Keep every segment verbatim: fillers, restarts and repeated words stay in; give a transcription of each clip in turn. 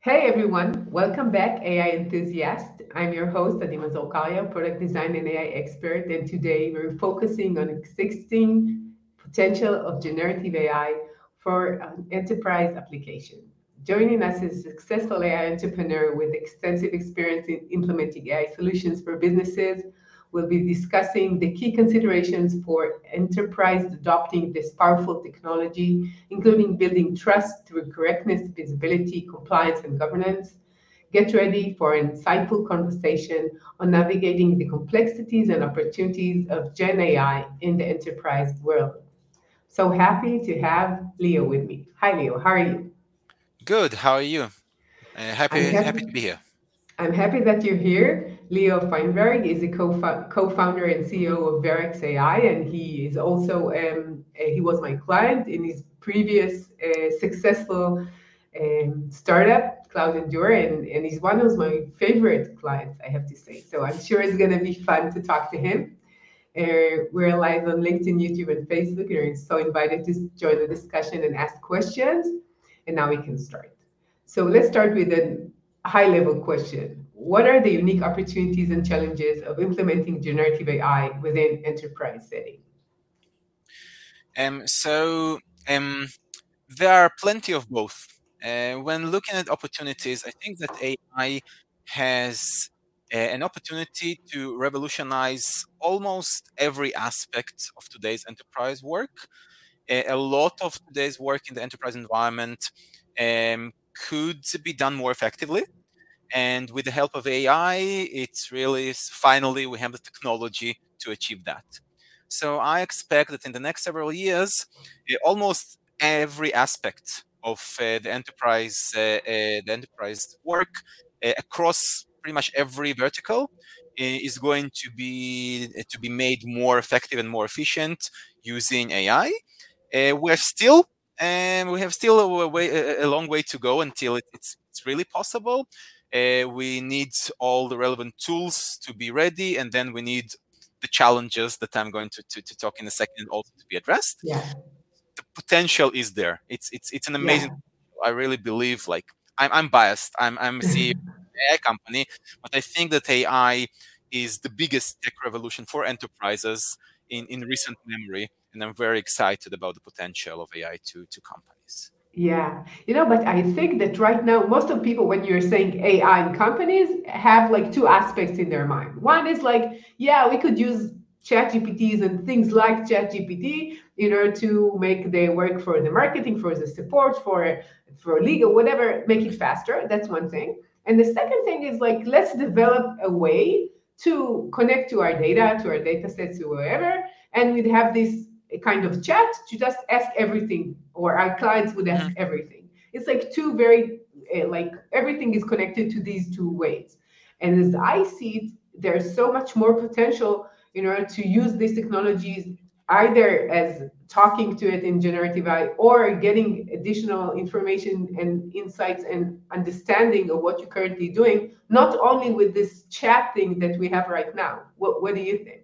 Hey everyone, welcome back, A I enthusiast. I'm your host, Adima Zolkaria, product design and A I expert, and today we're focusing on existing potential of generative A I for an enterprise application. Joining us is a successful A I entrepreneur with extensive experience in implementing A I solutions for businesses. We'll be discussing the key considerations for enterprise adopting this powerful technology, including building trust through correctness, visibility, compliance, and governance. Get ready for an insightful conversation on navigating the complexities and opportunities of Gen A I in the enterprise world. So happy to have Leo with me. Hi, Leo. How are you? Good. How are you? Uh, I'm happy happy happy. to be here. I'm happy that you're here. Leo Feinberg is a co- co-founder and C E O of Verex A I, and he is also um, uh, he was my client in his previous uh, successful um, startup, Cloud Endure, and, and he's one of my favorite clients, I have to say. So I'm sure it's going to be fun to talk to him. Uh, we're live on LinkedIn, YouTube, and Facebook. You're so invited to join the discussion and ask questions. And now we can start. So let's start with a high level question. What are the unique opportunities and challenges of implementing generative A I within enterprise setting? Um, so um, there are plenty of both. Uh, when looking at opportunities, I think that A I has uh, an opportunity to revolutionize almost every aspect of today's enterprise work. A, a lot of today's work in the enterprise environment um, could be done more effectively. And with the help of A I, it's really finally we have the technology to achieve that. So I expect that in the next several years, eh, almost every aspect of uh, the enterprise, uh, uh, the enterprise work uh, across pretty much every vertical uh, is going to be uh, to be made more effective and more efficient using A I. Uh, we're still and we have still a, way, a, a long way to go until it, it's, it's really possible. Uh, we need all the relevant tools to be ready, and then we need the challenges that I'm going to, to, to talk in a second also to be addressed. Yeah, The potential is there. It's it's it's an amazing. yeah. I really believe like I'm I'm biased. I'm I'm a C E O of an A I company, but I think that A I is the biggest tech revolution for enterprises in, in recent memory, and I'm very excited about the potential of A I to to companies. Yeah, you know, but I think that right now, most of people, when you're saying A I in companies, have like two aspects in their mind. One is like, yeah, we could use chat G P Ts and things like chat G P T in order to make the work for the marketing, for the support, for for legal, whatever, make it faster. That's one thing. And the second thing is like, let's develop a way to connect to our data, to our data sets, to wherever, and we'd have this a kind of chat to just ask everything, or our clients would ask Mhm. everything. It's like two very uh, like everything is connected to these two ways. And as I see it, there's so much more potential in order to use these technologies either as talking to it in generative A I or getting additional information and insights and understanding of what you're currently doing, not only with this chat thing that we have right now. What, what do you think?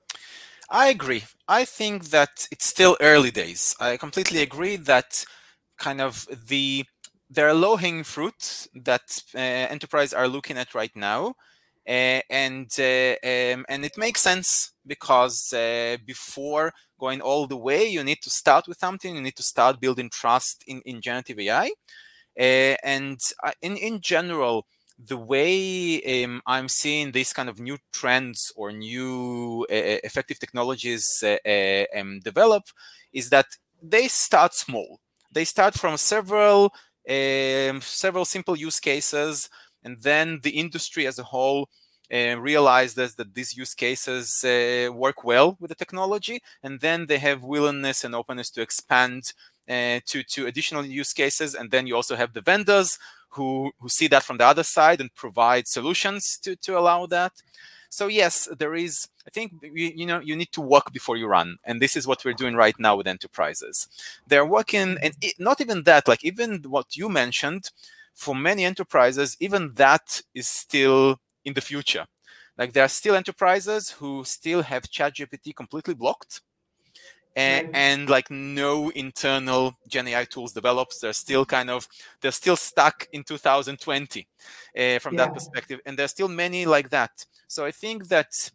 I agree. I think that it's still early days. I completely agree that kind of the there are low-hanging fruit that uh, enterprise are looking at right now, uh, and uh, um, and it makes sense because uh, before going all the way, you need to start with something. You need to start building trust in, in generative A I, uh, and uh, in in general, the way um, I'm seeing these kind of new trends or new uh, effective technologies uh, uh, um, develop is that they start small. They start from several um, several simple use cases, and then the industry as a whole uh, realizes that these use cases uh, work well with the technology, and then they have willingness and openness to expand uh, to to additional use cases. And then you also have the vendors who who see that from the other side and provide solutions to to allow that. So yes, there is. I think you, you know you need to walk before you run, and this is what we're doing right now with enterprises. They're working, and it, not even that. Like even what you mentioned, for many enterprises, even that is still in the future. Like there are still enterprises who still have ChatGPT completely blocked, and, Right. and like no internal Gen A I tools developed. They're still kind of, they're still stuck in two thousand twenty uh, from Yeah. that perspective. And there's still many like that. So I think that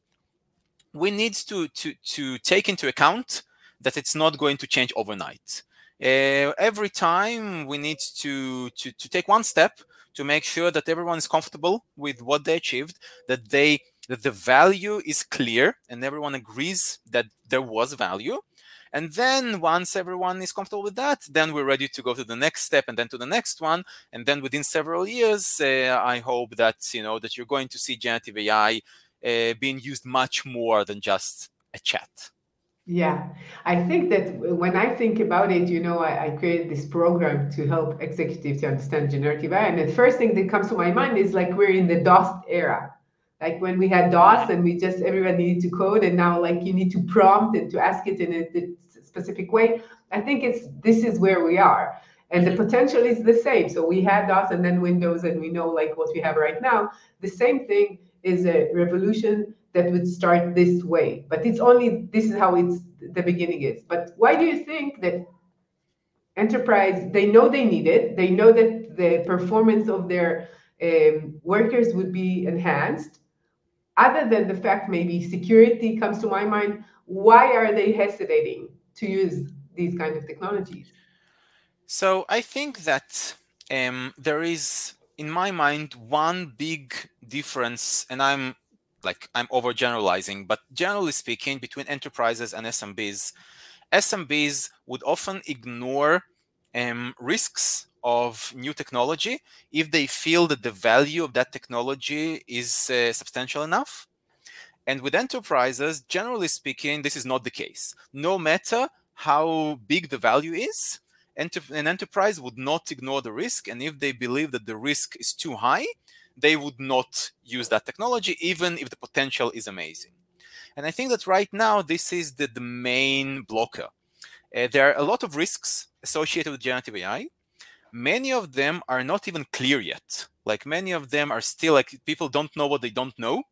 we need to, to, to take into account that it's not going to change overnight. Uh, every time we need to, to, to take one step to make sure that everyone is comfortable with what they achieved, that they that the value is clear and everyone agrees that there was value. And then once everyone is comfortable with that, then we're ready to go to the next step and then to the next one. And then within several years, uh, I hope that, you know, that you're going to see generative A I uh, being used much more than just a chat. Yeah, I think that when I think about it, you know, I, I created this program to help executives to understand generative A I. And the first thing that comes to my mind is like we're in the DOS era. Like when we had DOS and we just, everybody needed to code, and now like you need to prompt and to ask it in a, a specific way. I think it's, this is where we are. And the potential is the same. So we had DOS and then Windows, and we know like what we have right now. The same thing is a revolution that would start this way. But it's only, this is how it's, the beginning is. But why do you think that enterprise, they know they need it, they know that the performance of their um, workers would be enhanced, other than the fact maybe security comes to my mind, why are they hesitating to use these kind of technologies? So I think that um, there is, in my mind, one big difference, and I'm like I'm overgeneralizing, but generally speaking, between enterprises and S M Bs, S M Bs would often ignore um, risks of new technology if they feel that the value of that technology is uh, substantial enough. And with enterprises, generally speaking, this is not the case. No matter how big the value is, an enterprise would not ignore the risk. And if they believe that the risk is too high, they would not use that technology, even if the potential is amazing. And I think that right now, this is the, the main blocker. Uh, there are a lot of risks associated with generative A I. Many of them are not even clear yet. Like many of them are still like people don't know what they don't know.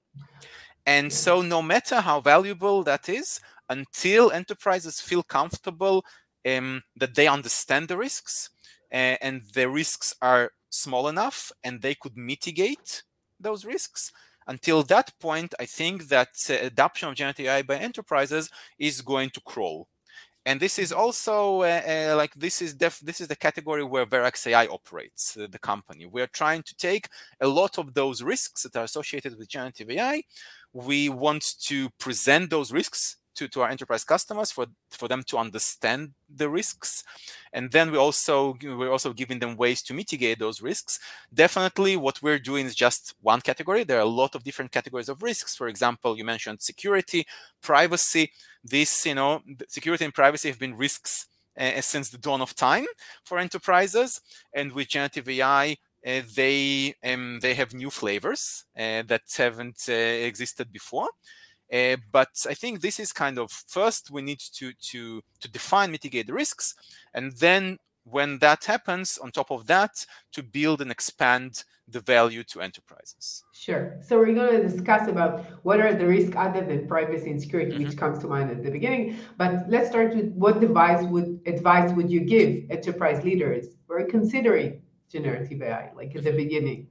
And so no matter how valuable that is, until enterprises feel comfortable um, that they understand the risks uh, and the risks are small enough and they could mitigate those risks, until that point, I think that uh, adoption of generative A I by enterprises is going to crawl. And this is also uh, uh, like this is def- this is the category where Verax A I operates, uh, the company. We're trying to take a lot of those risks that are associated with generative A I. We want to present those risks to, to our enterprise customers for, for them to understand the risks. And then we also, we're also giving them ways to mitigate those risks. Definitely what we're doing is just one category. There are a lot of different categories of risks. For example, you mentioned security, privacy. This, you know, security and privacy have been risks uh, since the dawn of time for enterprises. And with generative A I, uh, they um, they have new flavors uh, that haven't uh, existed before. Uh, but I think this is kind of, first we need to to to define, mitigate the risks, and then when that happens, on top of that, to build and expand the value to enterprises. Sure. So we're going to discuss about what are the risks other than privacy and security, Mm-hmm. which comes to mind at the beginning. But let's start with what advice would advice would you give enterprise leaders who are considering generative A I, like at the beginning?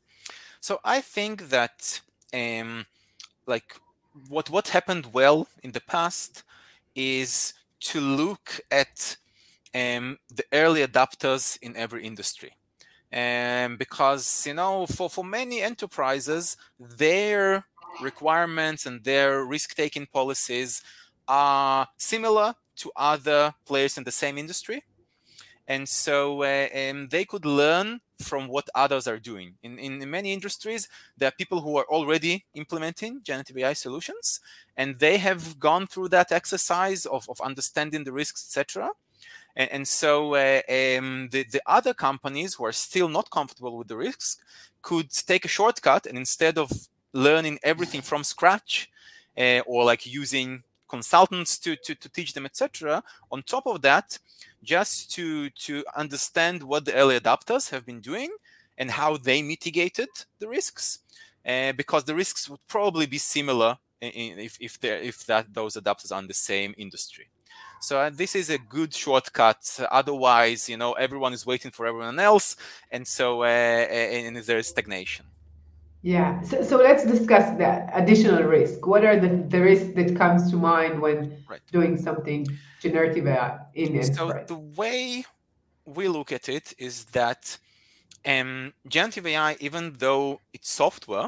So I think that um, like what what happened well in the past is to look at um, the early adopters in every industry. Um, because, you know, for, for many enterprises, their requirements and their risk-taking policies are similar to other players in the same industry. And so uh, um, they could learn from what others are doing. In, in many industries, there are people who are already implementing generative A I solutions, and they have gone through that exercise of, of understanding the risks, et cetera. And, and so uh, um, the, the other companies who are still not comfortable with the risks could take a shortcut, and instead of learning everything from scratch uh, or like using consultants to, to, to teach them, et cetera, on top of that, just to, to understand what the early adopters have been doing and how they mitigated the risks, uh, because the risks would probably be similar in, if, if, if that, those adopters are in the same industry. So uh, this is a good shortcut. Otherwise, you know, everyone is waiting for everyone else, and so uh, and there is stagnation. Yeah. So, so let's discuss the additional risk. What are the, the risks that comes to mind when Right. doing something generative A I in So enterprise? the way we look at it is that um, generative A I, even though it's software,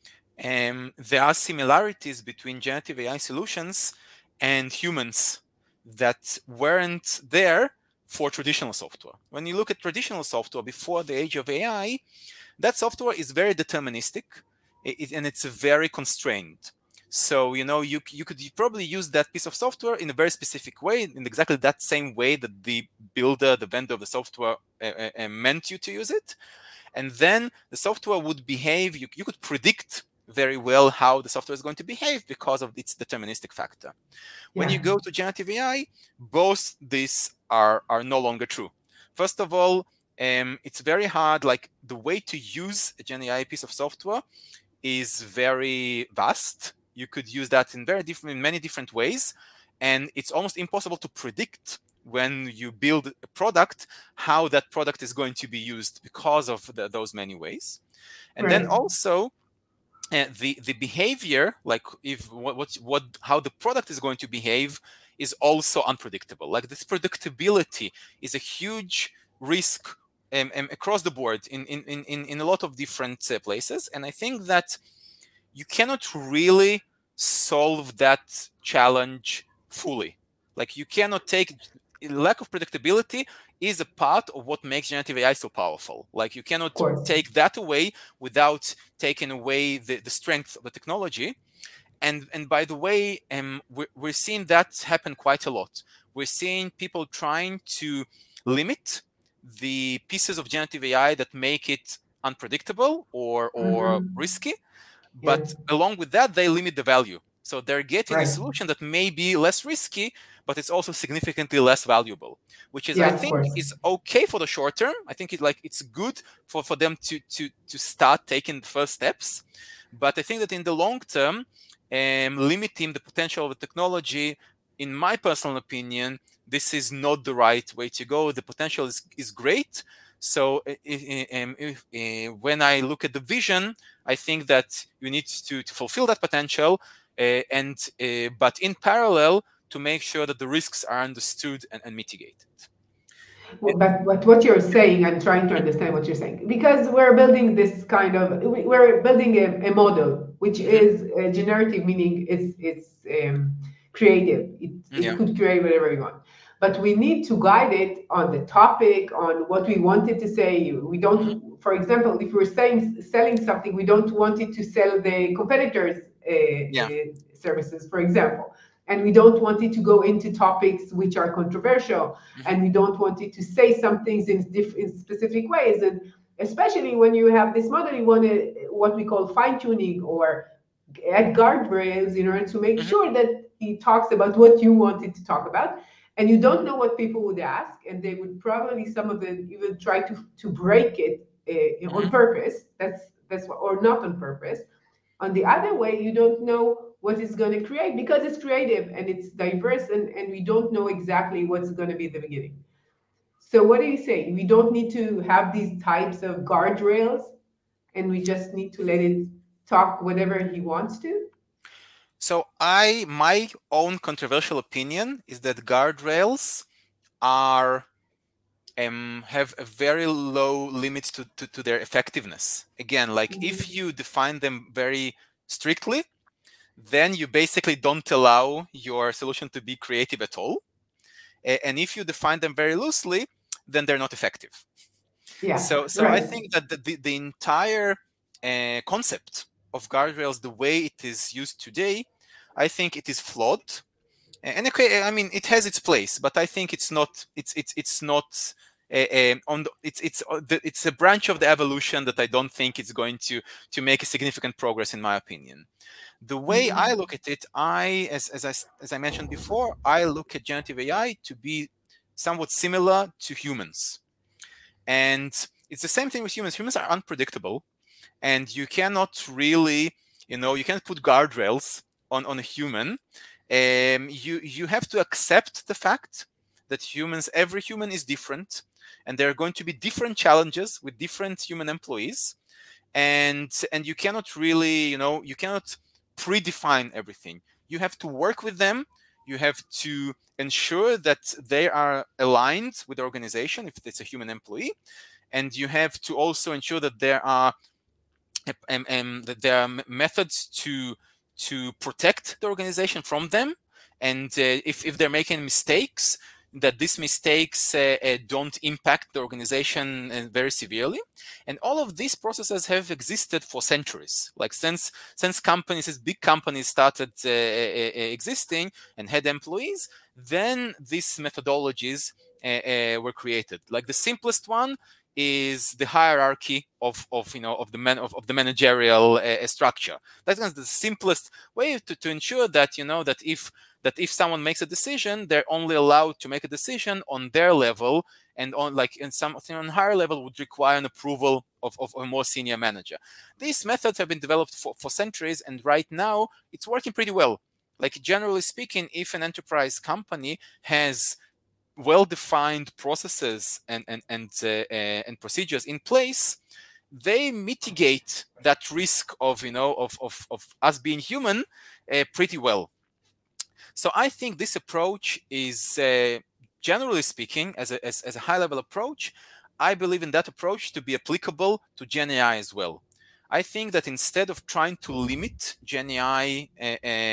um, there are similarities between generative A I solutions and humans that weren't there for traditional software. When you look at traditional software before the age of A I, that software is very deterministic it, and it's very constrained. So, you know, you, you could probably use that piece of software in a very specific way, in exactly that same way that the builder, the vendor of the software uh, uh, meant you to use it. And then the software would behave, you, you could predict very well how the software is going to behave because of its deterministic factor. When Yeah. you go to generative A I, both these are, are no longer true. First of all, um, it's very hard, like the way to use a Gen A I piece of software is very vast. You could use that in very different, in many different ways. And it's almost impossible to predict when you build a product, how that product is going to be used because of the, those many ways. And Right. then also, uh, the the behavior, like if what, what what how the product is going to behave, is also unpredictable. Like this predictability is a huge risk um, um, across the board in in in in a lot of different uh, places. And I think that you cannot really solve that challenge fully. Like you cannot take lack of predictability is a part of what makes generative A I so powerful. Like you cannot take that away without taking away the, the strength of the technology. And and by the way, um, we're, we're seeing that happen quite a lot. We're seeing people trying to limit the pieces of generative A I that make it unpredictable or or Mm-hmm. risky. Yeah. But along with that, they limit the value. So they're getting a Right. solution that may be less risky, but it's also significantly less valuable, which is, I Yeah, of think, course. is okay for the short term. I think it like it's good for, for them to to to start taking the first steps. But I think that in the long term, um, limiting the potential of the technology, in my personal opinion, this is not the right way to go. The potential is, is great. So if, if, if, when I look at the vision, I think that you need to, to fulfill that potential, uh, and uh, but in parallel to make sure that the risks are understood and, and mitigated. Well, But, but what you're saying, I'm trying to understand what you're saying, because we're building this kind of, we- we're building a, a model, which Mm-hmm. is uh, generative, meaning it's it's um, creative. It, it Yeah. could create whatever you want. But we need to guide it on the topic, on what we want it to say. We don't, Mm-hmm. for example, if we're saying selling something, we don't want it to sell the competitors' uh, Yeah. uh, services, for example. And we don't want it to go into topics which are controversial, Mm-hmm. and we don't want it to say some things in, diff- in specific ways. And especially when you have this model, you want to, what we call fine tuning or add guardrails in order to make Mm-hmm. sure that he talks about what you wanted to talk about. And you don't know what people would ask, and they would probably, some of them even try to to break it uh, on Mm-hmm. purpose. That's that's what, or not on purpose. On the other way, you don't know what it's going to create because it's creative and it's diverse, and, and we don't know exactly what's going to be the beginning. So what do you say? We don't need to have these types of guardrails, and we just need to let it talk whatever he wants to? So I, my own controversial opinion is that guardrails are um, have a very low limit to, to, to their effectiveness. Again, like Mm-hmm. if you define them very strictly, then you basically don't allow your solution to be creative at all. And if you define them very loosely, then they're not effective. Yeah, So, so I right. think that the, the, the entire uh, concept of guardrails, the way it is used today, I think it is flawed. And okay, I mean, it has its place, but I think it's not. It's it's it's not. Uh, on the, it's it's uh, the, it's a branch of the evolution that I don't think it's going to to make a significant progress, in my opinion. The way I Mm-hmm. look at it, I as as I as I mentioned before, I look at generative A I to be somewhat similar to humans, and it's the same thing with humans. Humans are unpredictable, and you cannot really, you know, you can't put guardrails on on a human. Um, you you have to accept the fact that humans, every human is different, and there are going to be different challenges with different human employees, and and you cannot really, you know, you cannot predefine everything. You have to work with them. You have to ensure that they are aligned with the organization if it's a human employee, and you have to also ensure that there are um, um, that there are methods to to protect the organization from them, and uh, if, if they're making mistakes, that these mistakes uh, uh, don't impact the organization uh, very severely. And all of these processes have existed for centuries. Like since since companies, as big companies started uh, uh, existing and had employees, then these methodologies uh, uh, were created. Like the simplest one is the hierarchy of, of you know of the man of, of the managerial uh, structure. That's the simplest way to, to ensure that you know that if that if someone makes a decision, they're only allowed to make a decision on their level, and on like in something on higher level would require an approval of, of a more senior manager. These methods have been developed for, for centuries, and right now it's working pretty well. Like generally speaking, if an enterprise company has well-defined processes and and and, uh, uh, and procedures in place, they mitigate that risk of you know of of, of us being human uh, pretty well. So I think this approach is, uh, generally speaking, as a, as, as a high-level approach, I believe in that approach to be applicable to Gen A I as well. I think that instead of trying to limit Gen A I uh,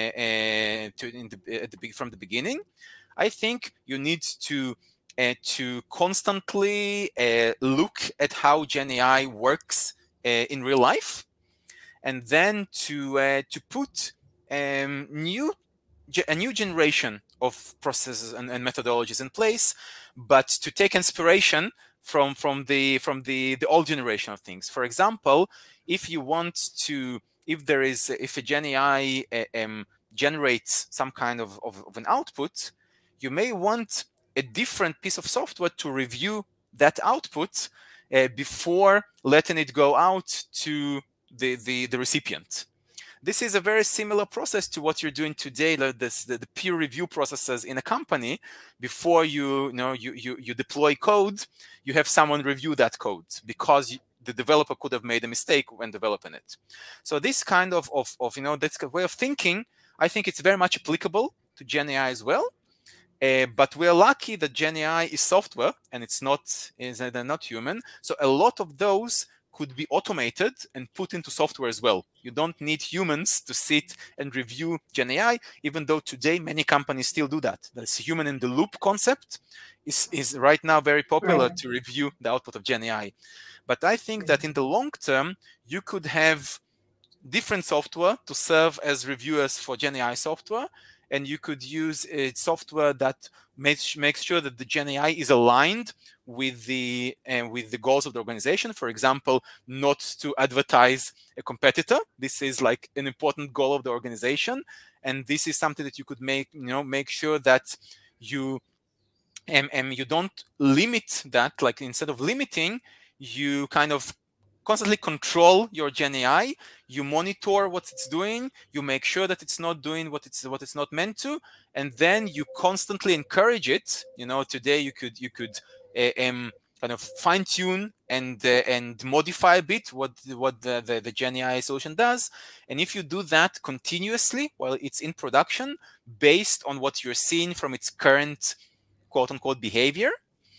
uh, to in the, at the, from the beginning, I think you need to uh, to constantly uh, look at how Gen A I works uh, in real life, and then to uh, to put um, new a new generation of processes and, and methodologies in place, but to take inspiration from from the from the the old generation of things. For example, if you want to, if there is if a Gen A I uh, um, generates some kind of, of, of an output, you may want a different piece of software to review that output uh, before letting it go out to the, the, the recipient. This is a very similar process to what you're doing today, like this, the, the peer review processes in a company. Before you, you know you, you, you deploy code, you have someone review that code because you, the developer could have made a mistake when developing it. So this kind of, of, of you know this way of thinking, I think it's very much applicable to Gen A I as well. Uh, but we're lucky that Gen A I is software and it's not is they're not human. So a lot of those could be automated and put into software as well. You don't need humans to sit and review Gen A I, even though today many companies still do that. This human in the loop concept is, is right now very popular right. to review the output of Gen A I. But I think that in the long term, you could have different software to serve as reviewers for Gen A I software, and you could use a software that makes makes sure that the Gen A I is aligned with the uh, with the goals of the organization. For example, not to advertise a competitor. This is like an important goal of the organization, and this is something that you could make you know make sure that you and, and you don't limit that. Like instead of limiting, you kind of constantly control your Gen A I. You monitor what it's doing. You make sure that it's not doing what it's what it's not meant to, and then you constantly encourage it. You know, today you could you could uh, um, kind of fine tune and uh, and modify a bit what what the, the the Gen A I solution does. And if you do that continuously while it's in production, based on what you're seeing from its current quote unquote behavior.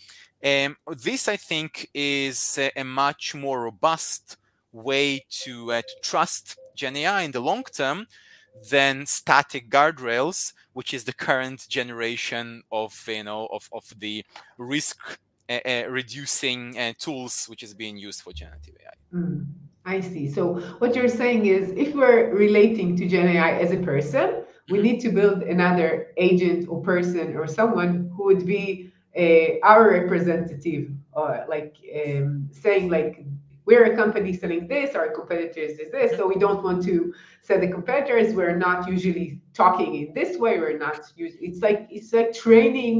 Um, this, I think, is a, a much more robust way to, uh, to trust Gen A I in the long term than static guardrails, which is the current generation of you know of, of the risk uh, uh, reducing uh, tools which is being used for generative A I. Mm, I see. So what you're saying is, if we're relating to Gen A I as a person, we mm-hmm. need to build another agent or person or someone who would be Uh, our representative, or like um, saying like, we're a company selling this, our competitors is this, so we don't want to sell the competitors. We're not usually talking in this way. We're not. It's like it's like training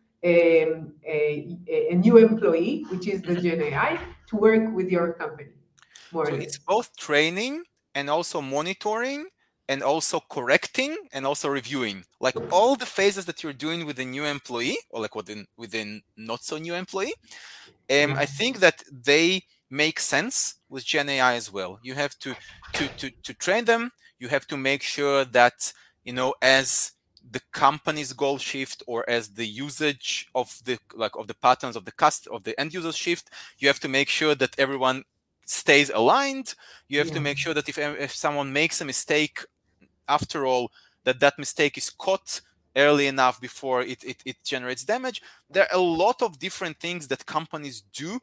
um, a, a new employee, which is the Gen A I, to work with your company. More so it's both training and also monitoring and also correcting and also reviewing, like all the phases that you're doing with a new employee or like within within not so new employee. Um, Yeah. I think that they make sense with Gen A I as well. You have to to to to train them. You have to make sure that, you know, as the company's goal shift or as the usage of the like of the patterns of the cust of the end users shift, you have to make sure that everyone stays aligned. You have Yeah. to make sure that if if someone makes a mistake, after all, that that mistake is caught early enough before it, it, it generates damage. There are a lot of different things that companies do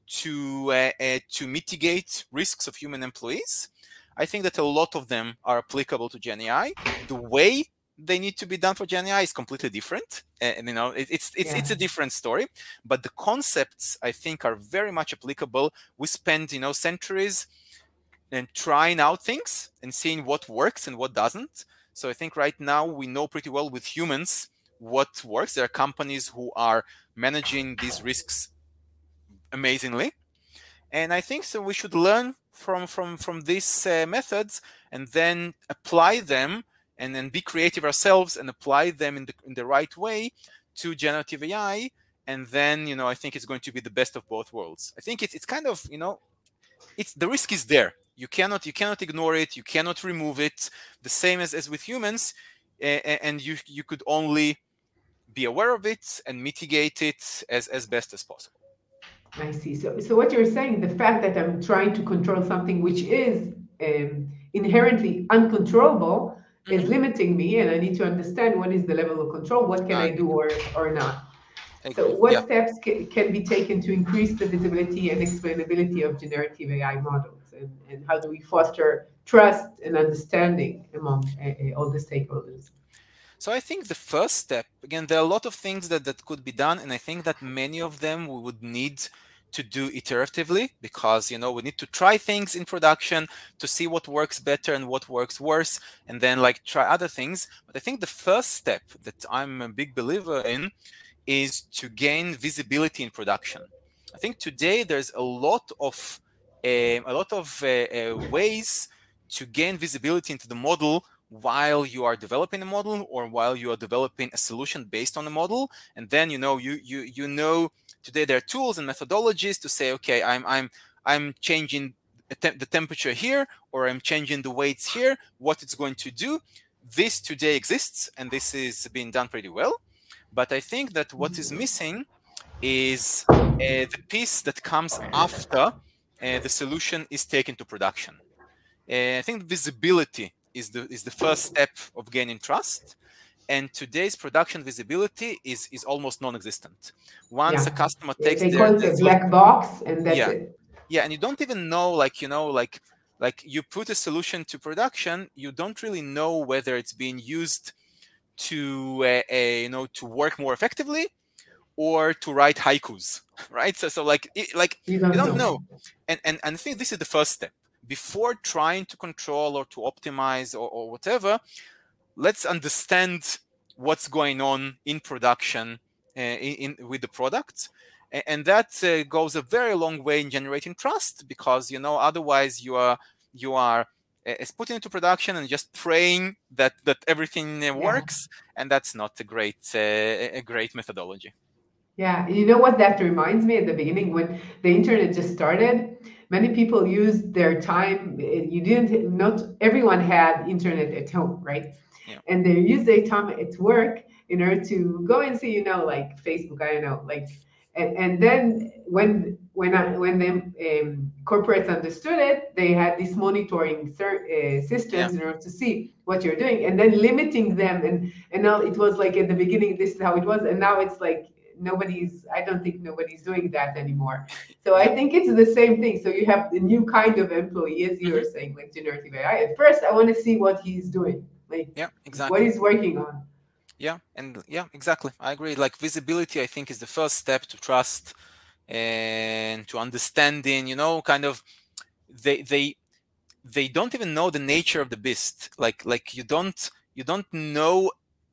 to uh, uh, to mitigate risks of human employees. I think that a lot of them are applicable to Gen A I. The way they need to be done for Gen A I is completely different, and you know it, it's it's Yeah. it's a different story. But the concepts, I think, are very much applicable. We spend, you know, centuries and trying out things and seeing what works and what doesn't. So I think right now we know pretty well with humans what works. There are companies who are managing these risks amazingly, and I think so we should learn from from from these uh, methods and then apply them and then be creative ourselves and apply them in the in the right way to generative A I. And then, you know, I think it's going to be the best of both worlds. I think it's it's kind of, you know, it's the risk is there. You cannot you cannot ignore it. You cannot remove it. The same as, as with humans, uh, and you you could only be aware of it and mitigate it as, as best as possible. I see. So, so what you're saying, the fact that I'm trying to control something which is um, inherently uncontrollable is Mm-hmm. limiting me, and I need to understand what is the level of control, what can I I agree. do or or not. I So, agree. what Yeah. steps ca- can be taken to increase the visibility and explainability of generative A I models, and, and how do we foster trust and understanding among uh, uh, all the stakeholders? So I think the first step, again, there are a lot of things that, that could be done, and I think that many of them we would need to do iteratively because, you know, we need to try things in production to see what works better and what works worse, and then like try other things. But I think the first step that I'm a big believer in is to gain visibility in production. I think today there's a lot of uh, a lot of uh, uh, ways to gain visibility into the model while you are developing a model or while you are developing a solution based on a model. And then, you know, you you you know today there are tools and methodologies to say, okay, I'm I'm I'm changing the temperature here, or I'm changing the weights here, what it's going to do. This today exists, and this is being done pretty well. But I think that what is missing is uh, the piece that comes after uh, the solution is taken to production. Uh, I think visibility is the is the first step of gaining trust. And today's production visibility is is almost non-existent. Once a Yeah, customer they, takes they their, call it their a solution, black box, and that's yeah, it. yeah, and you don't even know, like, you know, like like you put a solution to production, you don't really know whether it's being used to uh, uh, you know to work more effectively or to write haikus, right? So, so like, it, like You you don't don't know. know, and, and and I think this is the first step before trying to control or to optimize or, or whatever. Let's understand what's going on in production uh, in, in with the product, and, and that uh, goes a very long way in generating trust because, you know, otherwise you are you are uh, putting into production and just praying that that everything uh, Yeah. works, and that's not a great uh, a great methodology. Yeah, you know what that reminds me at the beginning when the internet just started, many people used their time. eh, You didn't, not everyone had internet at home, right? Yeah. And they used their time at work in order to go and see, you know, like Facebook, I don't know, like, and, and then when when I, when the um, corporates understood it, they had these monitoring ser- uh, Yeah. systems in order to see what you're doing, and then limiting them. And and now it was like at the beginning, this is how it was, and now it's like nobody's I don't think nobody's doing that anymore. So I Yeah. think it's the same thing. So you have the new kind of employee, as you Hmm. were saying, like generative A I. At first, I want to see what he's doing, like Yeah, what exactly. he's working on. Yeah, and yeah, exactly. I agree. Like visibility, I think, is the first step to trust and to understanding. You know, kind of they they they don't even know the nature of the beast. Like like you don't you don't know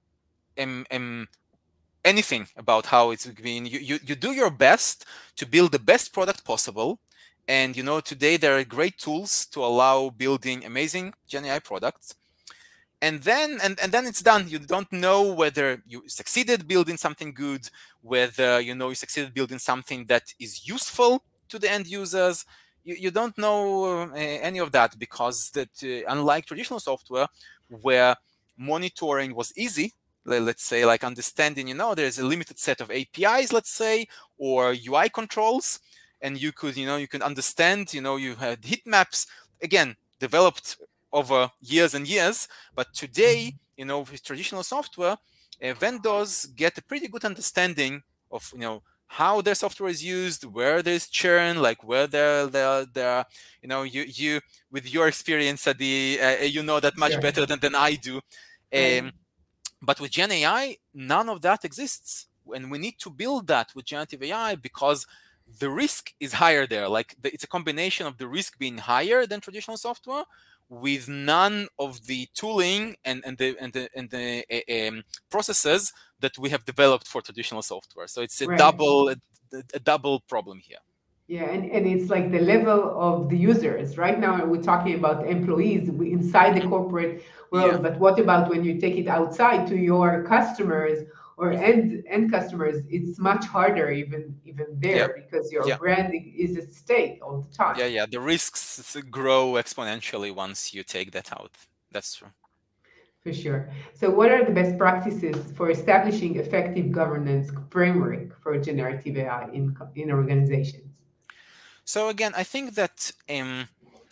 um, um anything about how it's been. You, you you do your best to build the best product possible. And, you know, today there are great tools to allow building amazing Gen A I products. And then and, and then it's done. You don't know whether you succeeded building something good, whether you know you succeeded building something that is useful to the end users. You, you don't know uh, any of that, because that uh, unlike traditional software where monitoring was easy, let's say, like understanding, you know, there's a limited set of A P Is, let's say, or U I controls, and you could, you know, you can understand, you know, you had heat maps, again, developed over years and years. But today, you know, with traditional software, uh, vendors get a pretty good understanding of, you know, how their software is used, where there's churn, like where they're, they're, they're you know, you, you with your experience, Adi, uh, you know that much Sure. better than, than I do. Right. Um, but with Gen A I, none of that exists. And we need to build that with generative A I because the risk is higher there. Like the, it's a combination of the risk being higher than traditional software, with none of the tooling and, and the and the and the uh, um, processes that we have developed for traditional software. So it's a Right. double a, a double problem here. Yeah, and, and it's like the level of the users. Right now, we're talking about employees inside the corporate world, Yeah. but what about when you take it outside to your customers or end end customers? It's much harder even even there, Yep. because your Yeah. brand is at stake all the time. Yeah, yeah. The risks grow exponentially once you take that out. That's true. For sure. So, what are the best practices for establishing effective governance framework for generative A I in in organizations? So again, I think that um,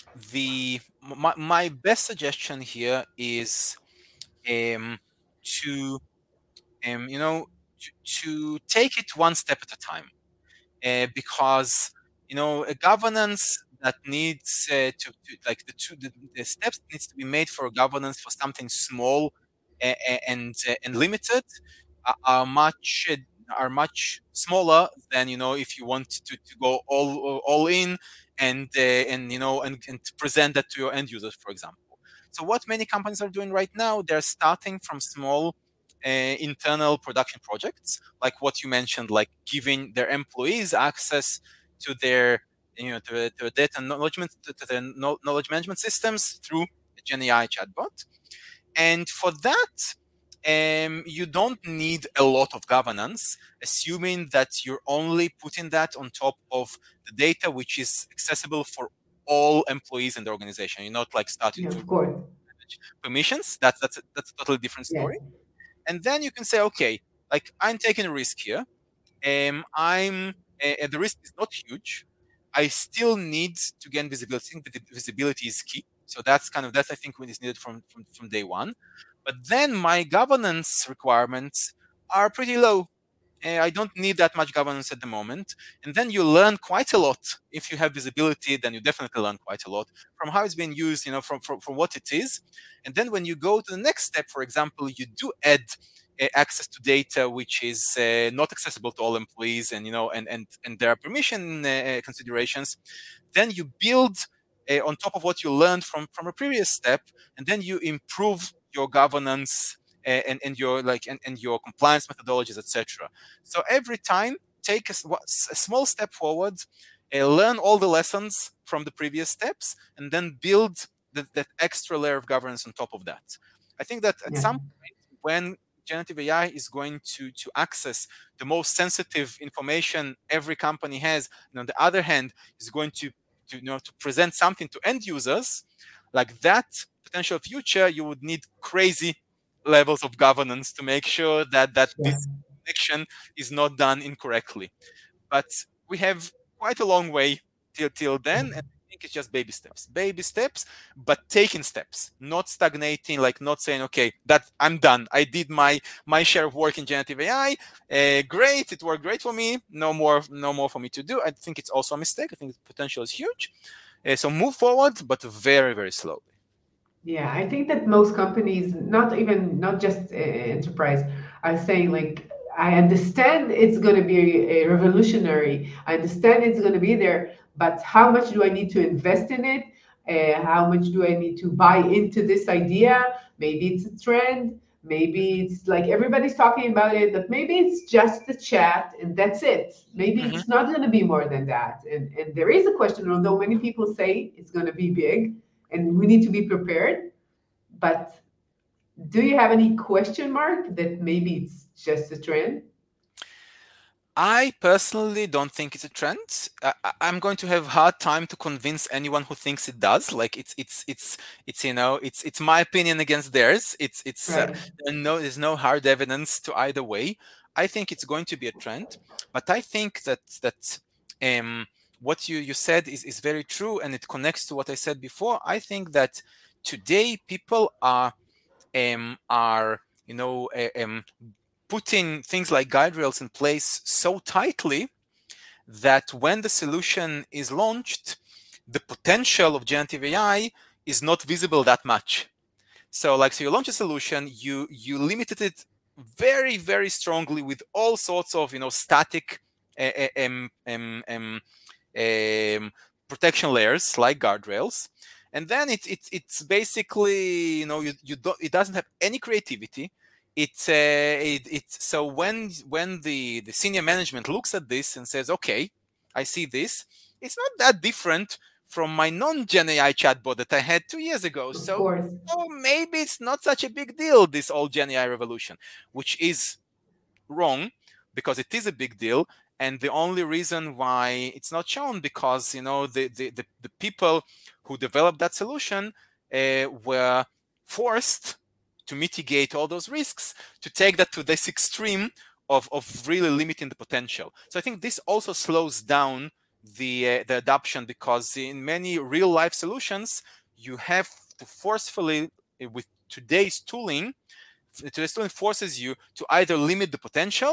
the my, my best suggestion here is um, to um, you know to, to take it one step at a time, uh, because you know a governance that needs uh, to, to like the two the, the steps that needs to be made for governance for something small uh, and uh, and limited are, are much uh, are much smaller than, you know, if you want to, to go all all in and uh, and you know and, and to present that to your end users, for example. So what many companies are doing right now, they're starting from small uh, internal production projects, like what you mentioned, like giving their employees access to their, you know, to, to data knowledge, to, to their knowledge management systems through a Gen A I chatbot. And for that, um, you don't need a lot of governance, assuming that you're only putting that on top of the data which is accessible for all employees in the organization. You're not like starting Yeah, to of course. manage permissions. That's that's a, that's a totally different Yes. story. And then you can say, okay, like I'm taking a risk here. Um, I'm uh, the risk is not huge. I still need to gain visibility. I think that visibility is key. So that's kind of that's I think what is needed from, from from day one. But then my governance requirements are pretty low. Uh, I don't need that much governance at the moment. And then you learn quite a lot. If you have visibility, then you definitely learn quite a lot from how it's being used, you know, from, from, from what it is. And then when you go to the next step, for example, you do add uh, access to data which is uh, not accessible to all employees, and you know, and and and there are permission uh, considerations. Then you build uh, on top of what you learned from from a previous step, and then you improve your governance uh, and and your like and, and your compliance methodologies, et cetera. So every time, take a, a small step forward, uh, learn all the lessons from the previous steps, and then build the, that extra layer of governance on top of that. I think that at Yeah. some point, when generative A I is going to, to access the most sensitive information every company has, and on the other hand, is going to, to, you know, to present something to end users, like that potential future, you would need crazy levels of governance to make sure that, that Sure. this connection is not done incorrectly. But we have quite a long way till, till then, and I think it's just baby steps, baby steps, but taking steps, not stagnating, like not saying, okay, that I'm done. I did my my share of work in generative A I. Uh, great, it worked great for me. No more, no more for me to do. I think it's also a mistake. I think the potential is huge. Uh, so move forward, but very, very slowly. Yeah, I think that most companies, not even not just uh, enterprise, are saying like, I understand it's going to be a revolutionary. I understand it's going to be there, but how much do I need to invest in it? Uh, how much do I need to buy into this idea? Maybe it's a trend. Maybe it's like everybody's talking about it, but maybe it's just a chat and that's it. Maybe Mm-hmm. it's not going to be more than that. And and there is a question, although many people say it's going to be big and we need to be prepared. But do you have any question mark that maybe it's just a trend? I personally don't think it's a trend. I, I'm going to have a hard time to convince anyone who thinks it does. Like it's it's it's it's you know it's it's my opinion against theirs. It's it's uh, Right. no there's no hard evidence to either way. I think it's going to be a trend, but I think that that um what you you said is is very true, and it connects to what I said before. I think that today people are um are you know uh, um putting things like guide rails in place so tightly that when the solution is launched, the potential of generative A I is not visible that much. So like, so you launch a solution, you you limited it very, very strongly with all sorts of, you know, static uh, um, um, um, um, protection layers like guardrails. And then it, it, it's basically, you know, you, you don't, it doesn't have any creativity. It's uh, it, it so when when the the senior management looks at this and says, okay, I see this, it's not that different from my non-Gen A I chatbot that I had two years ago. Of So course. oh, maybe it's not such a big deal, this all Gen A I revolution, which is wrong because it is a big deal. And the only reason why it's not shown because you know the the, the, the people who developed that solution uh, were forced to mitigate all those risks to take that to this extreme of, of really limiting the potential. So I think this also slows down the uh, the adoption because in many real life solutions you have to forcefully uh, with today's tooling today's tooling forces you to either limit the potential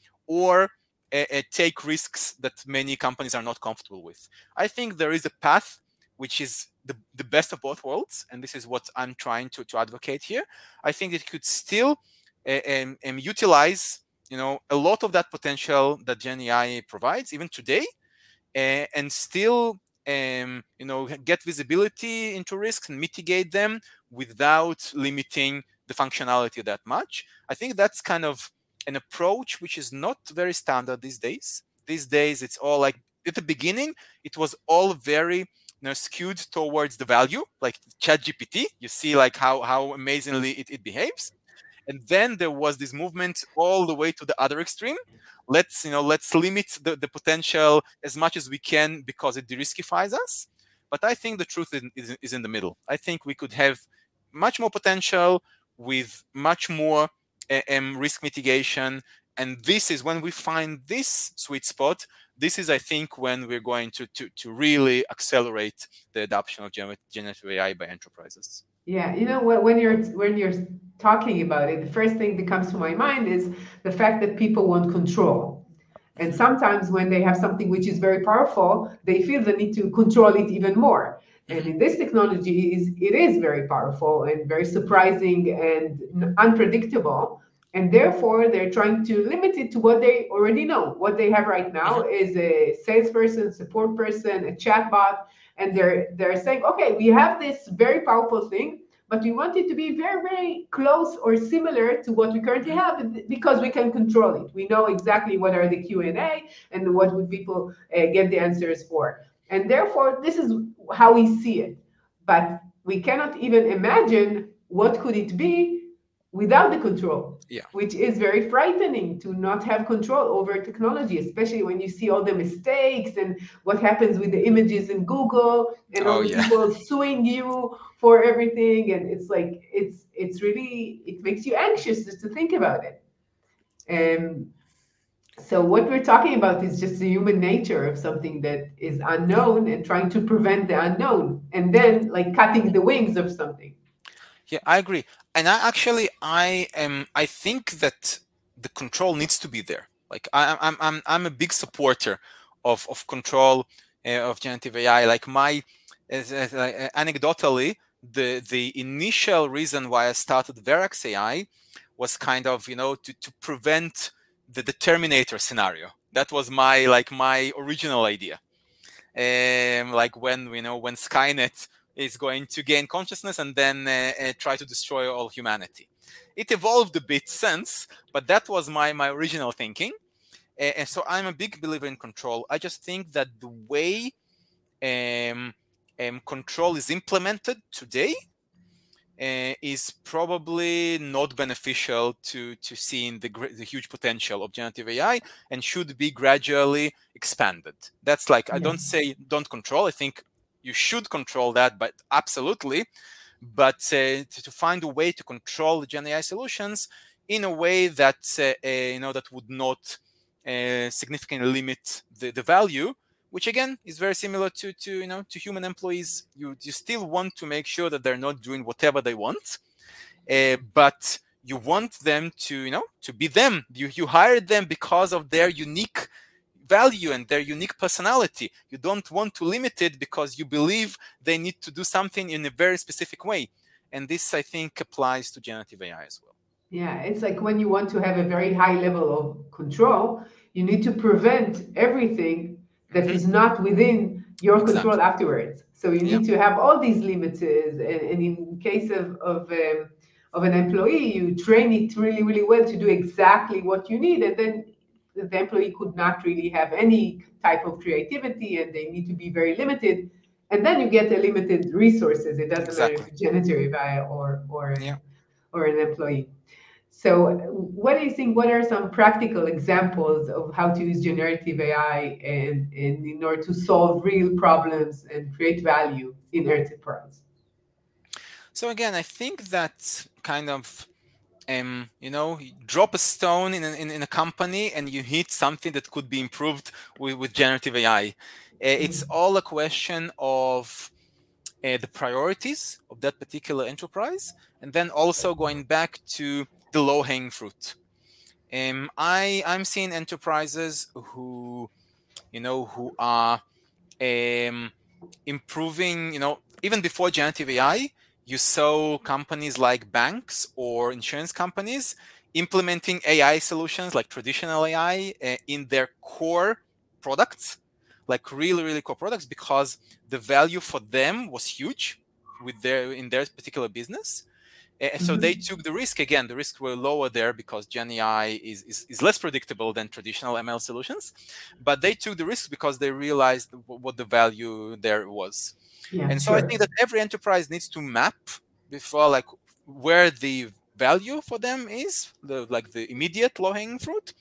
or uh, uh, take risks that many companies are not comfortable with. I think there is a path which is the, the best of both worlds, and this is what I'm trying to, to advocate here. I think it could still uh, um, um, utilize, you know, a lot of that potential that Gen A I provides even today, uh, and still, um, you know, get visibility into risks and mitigate them without limiting the functionality that much. I think that's kind of an approach which is not very standard these days. These days, it's all like at the beginning, it was all very you know, skewed towards the value, like ChatGPT. You see, like how how amazingly it, it behaves, and then there was this movement all the way to the other extreme. Let's you know let's limit the, the potential as much as we can because it de-riskifies us. But I think the truth is, is, is in the middle. I think we could have much more potential with much more uh, um, risk mitigation. And this is when we find this sweet spot. This is, I think, when we're going to, to, to really accelerate the adoption of generative A I by enterprises. Yeah, you know when you're when you're talking about it, the first thing that comes to my mind is the fact that people want control. And sometimes when they have something which is very powerful, they feel the need to control it even more. And in this technology, is it is very powerful and very surprising and unpredictable. And therefore, they're trying to limit it to what they already know. What they have right now Mm-hmm. is a salesperson, support person, a chatbot, and they're they're saying, okay, we have this very powerful thing, but we want it to be very, very close or similar to what we currently have because we can control it. We know exactly what are the Q and A and what would people uh, get the answers for. And therefore, this is how we see it. But we cannot even imagine what could it be without the control, Yeah. which is very frightening to not have control over technology, especially when you see all the mistakes and what happens with the images in Google and all Oh, the yeah. people suing you for everything. And it's like, it's it's really, it makes you anxious just to think about it. And so what we're talking about is just the human nature of something that is unknown and trying to prevent the unknown and then like cutting the wings of something. Yeah, I agree. And I actually, I am, I think that the control needs to be there. Like I, I'm, I'm, I'm a big supporter of of control uh, of generative A I. Like my, as, as, uh, anecdotally, the the initial reason why I started Verax A I was kind of you know to to prevent the, the Terminator scenario. That was my like my original idea. Um, like when you know when Skynet is going to gain consciousness and then uh, uh, try to destroy all humanity. It evolved a bit since, but that was my my original thinking. Uh, and so I'm a big believer in control. I just think that the way um, um, control is implemented today uh, is probably not beneficial to, to seeing the, the huge potential of generative A I and should be gradually expanded. That's like, I Yeah. don't say don't control. I think you should control that, but absolutely. But uh, to, to find a way to control the Gen A I solutions in a way that uh, uh, you know that would not uh, significantly limit the, the value, which again is very similar to, to you know to human employees. You you still want to make sure that they're not doing whatever they want, uh, but you want them to you know to be them. You you hired them because of their unique value and their unique personality. You don't want to limit it because you believe they need to do something in a very specific way. And this, I think, applies to generative A I as well. Yeah, it's like when you want to have a very high level of control, you need to prevent everything that Mm-hmm. is not within your Exactly. control afterwards. So you Yeah. need to have all these limits. And, and in case of, of, um, of an employee, you train it really, really well to do exactly what you need. And then the employee could not really have any type of creativity and they need to be very limited. And then you get a limited resources. It doesn't matter if Exactly. it's generative A I or, or, Yeah. an, or an employee. So what do you think, what are some practical examples of how to use generative A I and, and in order to solve real problems and create value in enterprise? So again, I think that kind of um, you know, you drop a stone in a, in, in a company and you hit something that could be improved with, with generative A I. Uh, it's all a question of uh, the priorities of that particular enterprise, and then also going back to the low-hanging fruit. Um, I I'm seeing enterprises who, you know, who are um, improving. You know, even before generative A I, you saw companies like banks or insurance companies implementing A I solutions like traditional A I uh, in their core products, like really, really core products, because the value for them was huge with their in their particular business. Uh, so they Mhm. took the risk. Again, the risks were lower there because Gen A I is, is, is less predictable than traditional M L solutions. But they took the risk because they realized what the value there was. Yeah, And so I sure. think that every enterprise needs to map before, like, where the value for them is, the like the immediate low-hanging fruit,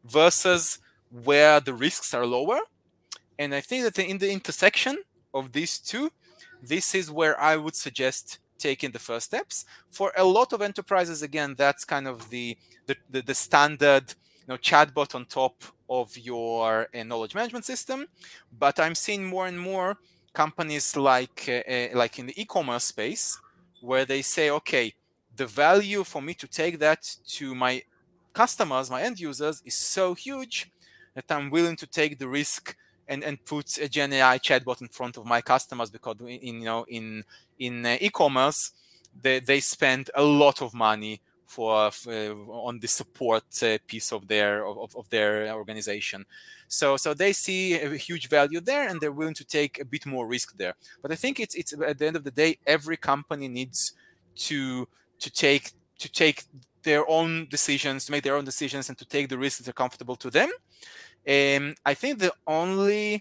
versus where the risks are lower. And I think that in the intersection of these two, this is where I would suggest taking the first steps. For a lot of enterprises, again, that's kind of the the, the, the standard you know, chatbot on top of your uh, knowledge management system. But I'm seeing more and more companies like uh, uh, like in the e-commerce space where they say, okay, the value for me to take that to my customers, my end users, is so huge that I'm willing to take the risk and, and put a Gen A I chatbot in front of my customers, because in you know in in uh, e-commerce they, they spend a lot of money for uh, on the support uh, piece of their of, of their organization. So so they see a huge value there and they're willing to take a bit more risk there. But I think it's it's at the end of the day, every company needs to to take to take their own decisions, to make their own decisions, and to take the risks that are comfortable to them. Um, I think the only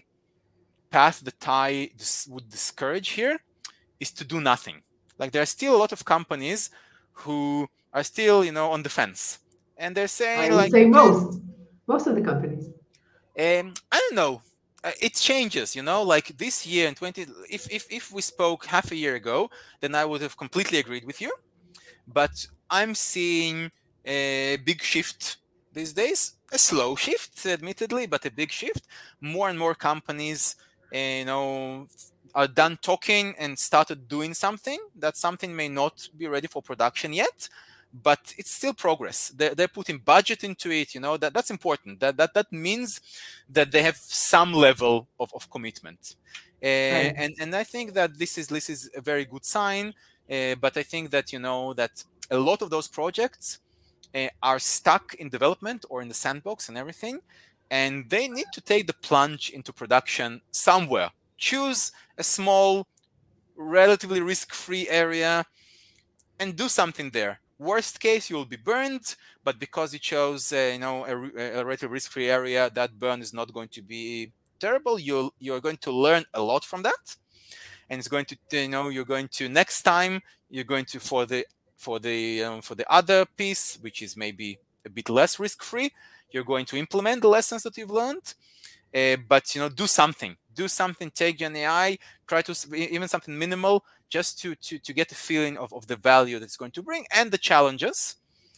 path that I dis- would discourage here is to do nothing. Like, there are still a lot of companies who are still, you know, on the fence, and they're I saying would like, say okay, most, most of the companies. um, I don't know. Uh, It changes, you know. Like this year in twenty, if if if we spoke half a year ago, then I would have completely agreed with you. But I'm seeing a big shift these days, a slow shift, admittedly, but a big shift. More and more companies, eh, you know, are done talking and started doing something. That something may not be ready for production yet, but it's still progress. They're, they're putting budget into it. You know, that that's important. That that that means that they have some level of, of commitment. Uh, Right. and and I think that this is this is a very good sign. Uh, but I think that you know that a lot of those projects uh, are stuck in development or in the sandbox and everything, and they need to take the plunge into production somewhere. Choose a small, relatively risk-free area and do something there. Worst case, you'll be burned, but because you chose, uh, you know, a, a relatively risk-free area, that burn is not going to be terrible. You'll you're going to learn a lot from that. and it's going to, you know, you're going to next time you're going to for the for the um, for the other piece, which is maybe a bit less risk-free, you're going to implement the lessons that you've learned, uh, but you know, do something, do something, take Gen A I, try to even something minimal, just to to to get a feeling of, of the value that it's going to bring and the challenges.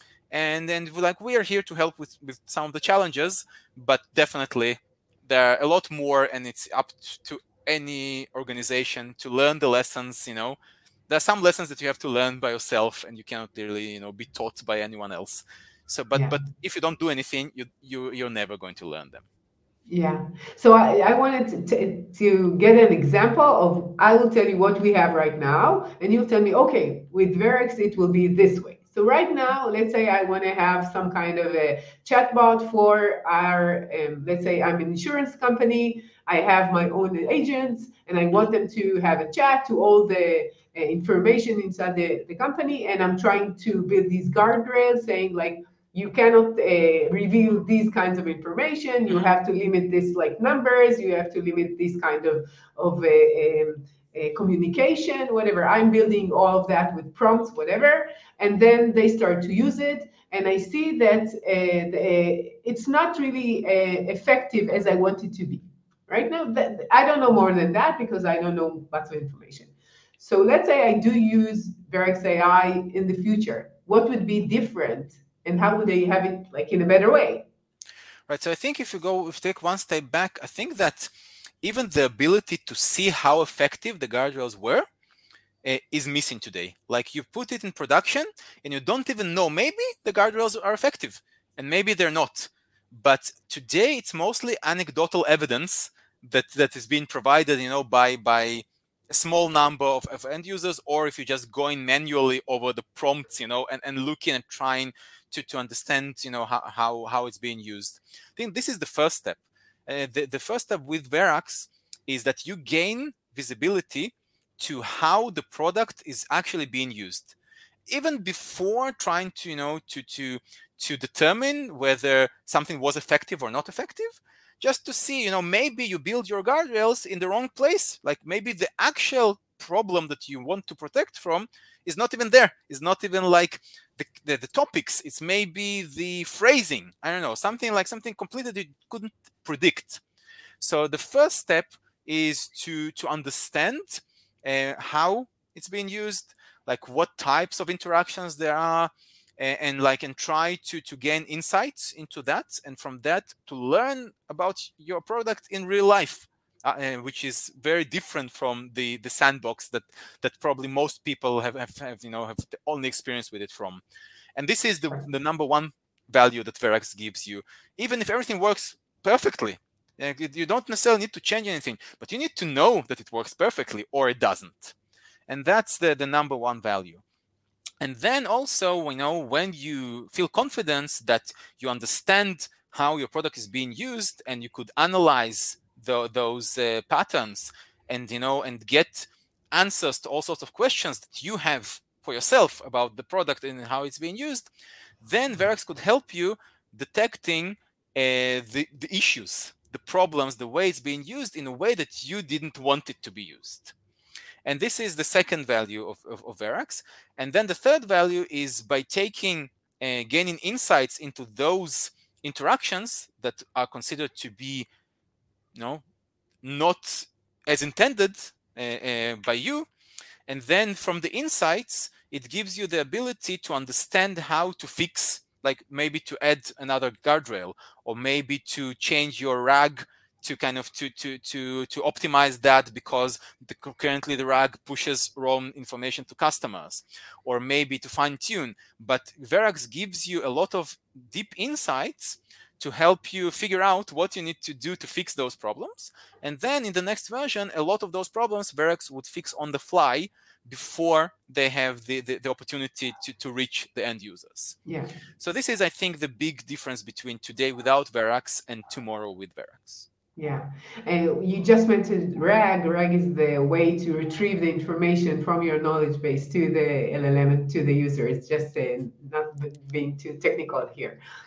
And then like we are here to help with with some of the challenges, but definitely there are a lot more, and it's up to any organization to learn the lessons. You know, there are some lessons that you have to learn by yourself, and you cannot really, you know, be taught by anyone else. So, but Yeah. but if you don't do anything, you you you're never going to learn them. Yeah. So I, I wanted to, to, to get an example of, I will tell you what we have right now, and you'll tell me, okay, with Verx, it will be this way. So right now, let's say I want to have some kind of a chatbot for our, um, let's say I'm an insurance company, I have my own agents, and I want them to have a chat to all the uh, information inside the, the company, and I'm trying to build these guardrails saying like, you cannot uh, reveal these kinds of information. You have to limit this like numbers. You have to limit this kind of of a, um, a communication, whatever. I'm building all of that with prompts, whatever, and then they start to use it, and I see that uh, the, it's not really uh, effective as I want it to be. Right now, that, I don't know more than that because I don't know lots of information. So let's say I do use Verx A I in the future. What would be different? And how would they have it like in a better way? Right. So I think if you go, if you take one step back, I think that even the ability to see how effective the guardrails were uh, is missing today. Like you put it in production and you don't even know, maybe the guardrails are effective and maybe they're not. But today it's mostly anecdotal evidence that, that is being provided, you know, by, by a small number of, of end users, or if you're just going manually over the prompts, you know, and, and looking and trying to, to understand, you know, how, how, how it's being used. I think this is the first step. Uh, the, the first step with Verax is that you gain visibility to how the product is actually being used, even before trying to, you know, to to to determine whether something was effective or not effective. Just to see, you know, maybe you build your guardrails in the wrong place. Like maybe the actual problem that you want to protect from is not even there. It's not even like the, the, the topics. It's maybe the phrasing. I don't know, something like something completely that you couldn't predict. So the first step is to to understand uh, how it's being used, like what types of interactions there are, and, and like and try to to gain insights into that, and from that to learn about your product in real life, uh, which is very different from the the sandbox that that probably most people have have, have you know have the only experience with it from. And this is the the number one value that Verax gives you, even if everything works perfectly. You don't necessarily need to change anything, but you need to know that it works perfectly or it doesn't. And that's the, the number one value. And then also, you know, when you feel confidence that you understand how your product is being used and you could analyze the, those uh, patterns and, you know, and get answers to all sorts of questions that you have for yourself about the product and how it's being used, then Verax could help you detecting uh, the, the issues, the problems, the way it's being used in a way that you didn't want it to be used. And this is the second value of, of, of Verax. And then the third value is by taking, uh, gaining insights into those interactions that are considered to be, you know, not as intended uh, uh, by you. And then from the insights, it gives you the ability to understand how to fix, like maybe to add another guardrail, or maybe to change your R A G to kind of to to to to optimize that because the, currently the R A G pushes wrong information to customers, or maybe to fine tune. But Verax gives you a lot of deep insights to help you figure out what you need to do to fix those problems. And then in the next version, a lot of those problems Verax would fix on the fly before they have the, the, the opportunity to, to reach the end users. Yeah. So this is, I think, the big difference between today without Verax and tomorrow with Verax. Yeah, and you just mentioned R A G. R A G is the way to retrieve the information from your knowledge base to the L L M and to the user. It's just uh, not being too technical here.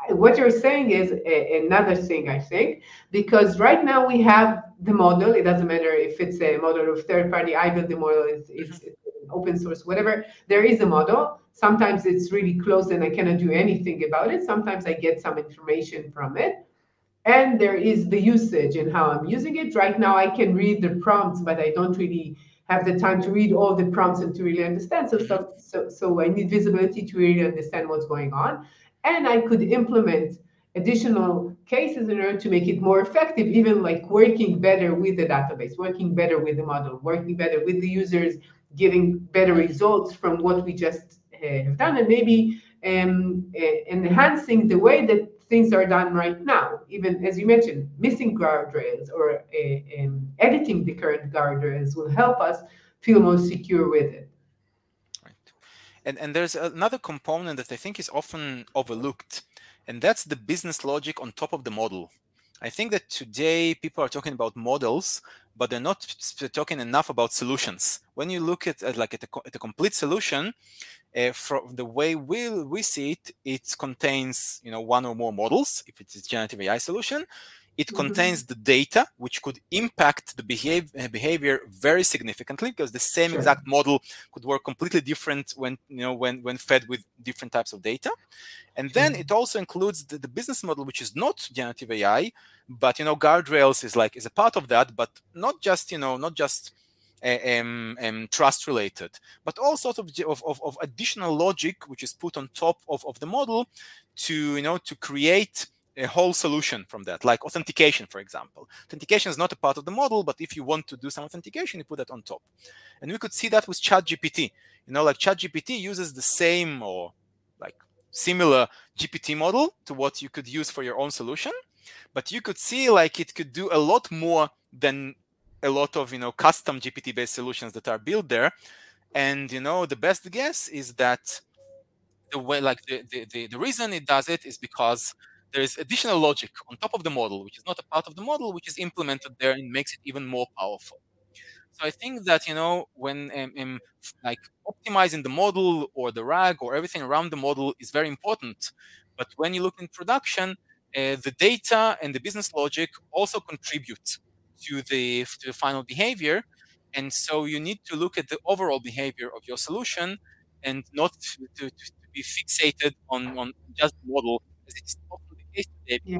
what you're saying is a, another thing, I think, because right now we have the model. It doesn't matter if it's a model of third party, I build the model, it's, it's, it's open source, whatever. There is a model. Sometimes it's really close and I cannot do anything about it. Sometimes I get some information from it. And there is the usage and how I'm using it. Right now, I can read the prompts, but I don't really have the time to read all the prompts and to really understand. So, so, so, so I need visibility to really understand what's going on. And I could implement additional cases in order to make it more effective, even like working better with the database, working better with the model, working better with the users, getting better results from what we just uh, have done, and maybe um, uh, enhancing the way that things are done right now. Even as you mentioned, missing guardrails or uh, um, editing the current guardrails will help us feel more secure with it. Right. And, and there's another component that I think is often overlooked, and that's the business logic on top of the model. I think that today people are talking about models, but they're not talking enough about solutions. When you look at, at like at a, at a complete solution, uh, from the way we we see it, it contains you know one or more models. If it's a generative A I solution, it mm-hmm. contains the data, which could impact the behavior behavior very significantly, because the same sure. exact model could work completely different when you know when when fed with different types of data. And then mm-hmm. it also includes the, the business model, which is not generative A I, but you know guardrails is like is a part of that, but not just you know not just uh, um, um, trust related, but all sorts of, of of additional logic which is put on top of, of the model to you know to create a whole solution from that, like authentication, for example. Authentication is not a part of the model, but if you want to do some authentication, you put that on top. And we could see that with ChatGPT. You know, like ChatGPT uses the same or like similar G P T model to what you could use for your own solution, but you could see like it could do a lot more than a lot of you know custom G P T-based solutions that are built there. And you know the best guess is that the way like the, the, the, the reason it does it is because there is additional logic on top of the model, which is not a part of the model, which is implemented there and makes it even more powerful. So I think that, you know, when um, um, like optimizing the model or the RAG or everything around the model is very important. But when you look in production, uh, the data and the business logic also contribute to the, to the final behavior. And so you need to look at the overall behavior of your solution and not to, to, to be fixated on, on just the model, as it's often the case today. Yeah.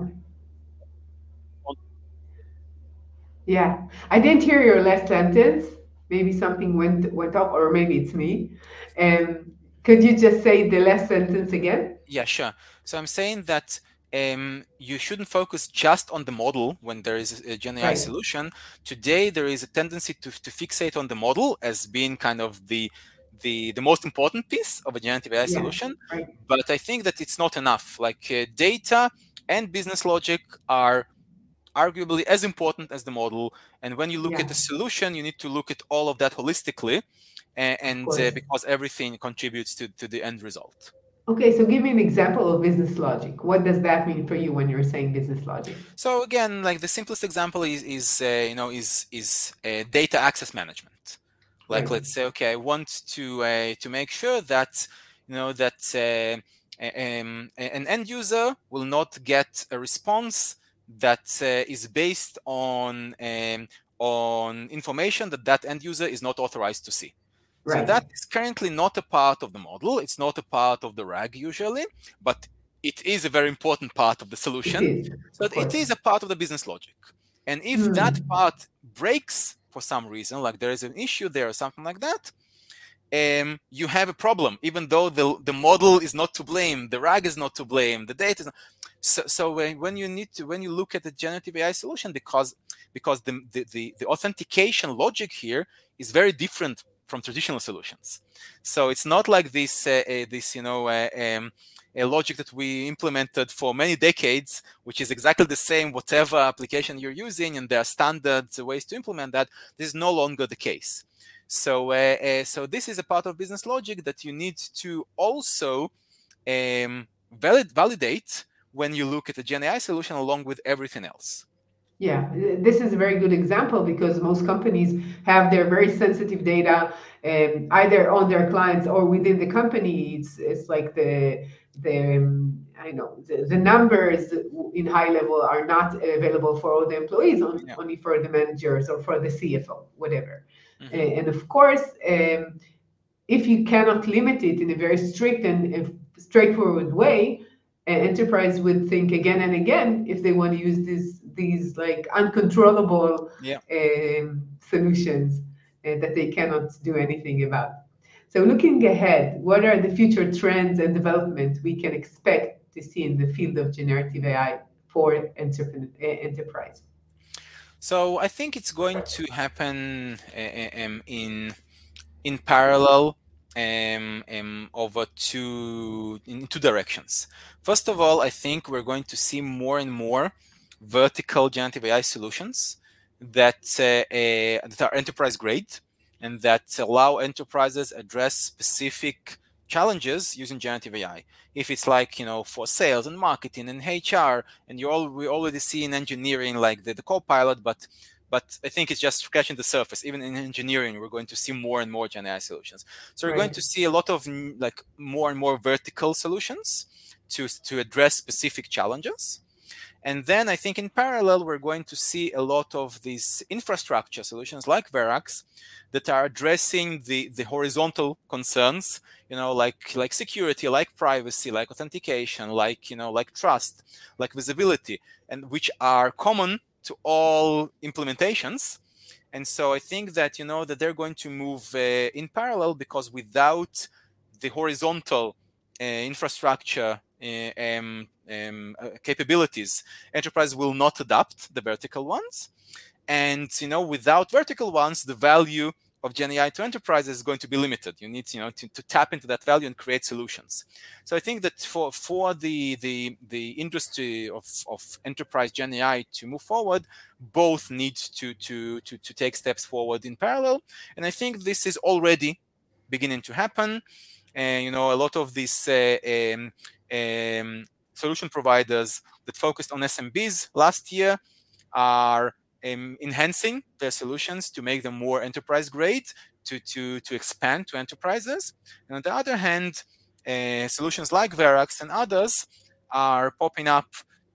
Yeah, I didn't hear your last sentence. Maybe something went went up, or maybe it's me. Um, could you just say the last sentence again? Yeah, sure. So I'm saying that um, you shouldn't focus just on the model when there is a Gen A I right. solution. Today, there is a tendency to, to fixate on the model as being kind of the the, the most important piece of a generative A I yeah, solution. Right. But I think that it's not enough. Like uh, data and business logic are arguably as important as the model, and when you look yeah. at the solution, you need to look at all of that holistically, and, and uh, because everything contributes to, to the end result. Okay, so give me an example of business logic. What does that mean for you when you're saying business logic? So again, like the simplest example is is uh, you know is is uh, data access management. Like right. let's say, okay, I want to uh, to make sure that you know that uh, um, an end user will not get a response that uh, is based on um, on information that that end user is not authorized to see. Right. So that is currently not a part of the model. It's not a part of the RAG usually, but it is a very important part of the solution. It is, so it is a part of the business logic. And if mm. that part breaks for some reason, like there is an issue there or something like that, um, you have a problem, even though the, the model is not to blame, the RAG is not to blame, the data is not. So, so when, when you need to, when you look at the generative A I solution, because because the the, the, the authentication logic here is very different from traditional solutions. So it's not like this uh, uh, this you know uh, um, a logic that we implemented for many decades, which is exactly the same whatever application you're using, and there are standard ways to implement that. This is no longer the case. So uh, uh, so this is a part of business logic that you need to also um, valid validate when you look at the Gen A I solution along with everything else. Yeah, this is a very good example because most companies have their very sensitive data um, either on their clients or within the company. It's it's like the the um, I know the, the numbers in high level are not available for all the employees, on, Yeah. only for the managers or for the C F O, whatever. Mm-hmm. Uh, and of course, um, if you cannot limit it in a very strict and uh, straightforward way, an enterprise would think again and again if they want to use these these like uncontrollable Yeah. um, solutions uh, that they cannot do anything about. So looking ahead, what are the future trends and developments we can expect to see in the field of generative A I for entrepreneur, enterprise? So I think it's going to happen uh, um, in in parallel um, um, over two in two directions. First of all, I think we're going to see more and more vertical generative A I solutions that uh, uh, that are enterprise grade and that allow enterprises address specific challenges using generative A I. If it's like, you know, for sales and marketing and H R, and you all we already see in engineering like the, the Copilot, but but I think it's just scratching the surface. Even in engineering, we're going to see more and more Gen A I solutions. So we're Right. going to see a lot of like more and more vertical solutions to to address specific challenges. And then I think in parallel, we're going to see a lot of these infrastructure solutions like Verax that are addressing the, the horizontal concerns, you know, like, like security, like privacy, like authentication, like, you know, like trust, like visibility, and which are common to all implementations. And so I think that, you know, that they're going to move uh, in parallel, because without the horizontal uh, infrastructure uh, um, um, uh, capabilities, enterprise will not adopt the vertical ones. And, you know, without vertical ones, the value of Gen A I to enterprises is going to be limited. You need, you know, to, to tap into that value and create solutions. So I think that for for the the the industry of, of enterprise Gen A I to move forward, both need to to to to take steps forward in parallel. And I think this is already beginning to happen. And, you know, a lot of these uh, um, um, solution providers that focused on S M Bs last year are um, enhancing their solutions to make them more enterprise grade, to, to, to expand to enterprises. And on the other hand, uh, solutions like Verax and others are popping up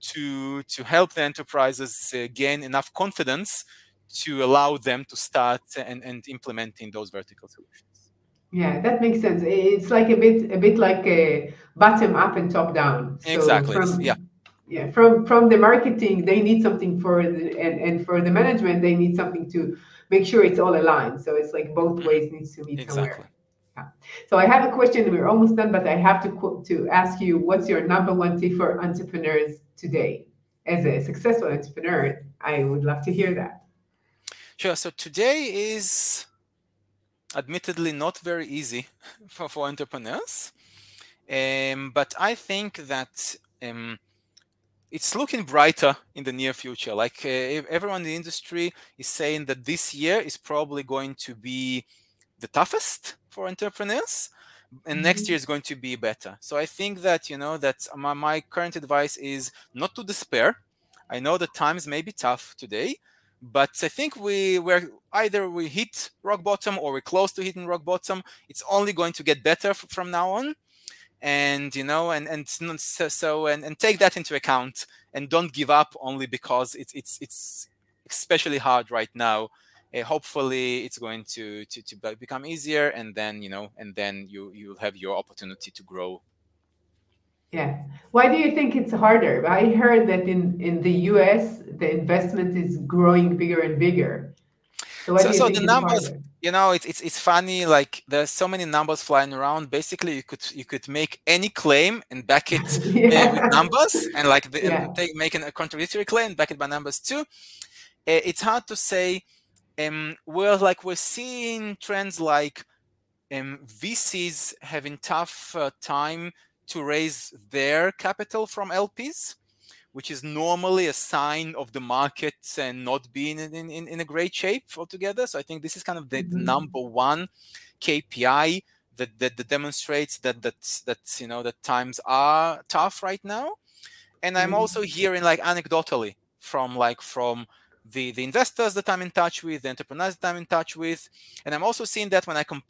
to, to help the enterprises uh, gain enough confidence to allow them to start and, and implementing those vertical solutions. Yeah, that makes sense. It's like a bit a bit like a bottom up and top down. So Exactly. from Yeah. yeah, from from the marketing, they need something for the and, and for the management, they need something to make sure it's all aligned. So it's like both ways needs to meet Exactly. somewhere. Yeah. So I have a question. We're almost done, but I have to to ask you, what's your number one tip for entrepreneurs today? As a successful entrepreneur, I would love to hear that. Sure. So today is admittedly not very easy for, for entrepreneurs. Um, but I think that um, it's looking brighter in the near future. Like uh, everyone in the industry is saying that this year is probably going to be the toughest for entrepreneurs, and next year is going to be better. So I think that, you know, that my, my current advice is not to despair. I know that times may be tough today, but I think we we're either we hit rock bottom or we're close to hitting rock bottom. It's only going to get better f- from now on. And, you know, and and so, so and, and take that into account, and don't give up only because it's it's it's especially hard right now. Uh, hopefully it's going to, to to become easier, and then, you know, and then you you'll have your opportunity to grow. Yeah. Why do you think it's harder? I heard that in, in the U S, the investment is growing bigger and bigger. So why So do you so think the it's numbers, harder? you know, it's it's it's funny. Like there's so many numbers flying around. Basically, you could you could make any claim and back it uh, with Yeah. numbers, and like the, Yeah. and take making a contradictory claim, back it by numbers too. Uh, it's hard to say. Um, well, like we're seeing trends like um, V Cs having tough uh, time to raise their capital from L Ps, which is normally a sign of the market and not being in, in, in a great shape altogether. So I think this is kind of the, the Mhm. number one K P I that, that, that demonstrates that that that you know that times are tough right now. And I'm Right. also hearing like anecdotally from like from the, the investors that I'm in touch with, the entrepreneurs that I'm in touch with. And I'm also seeing that when I compare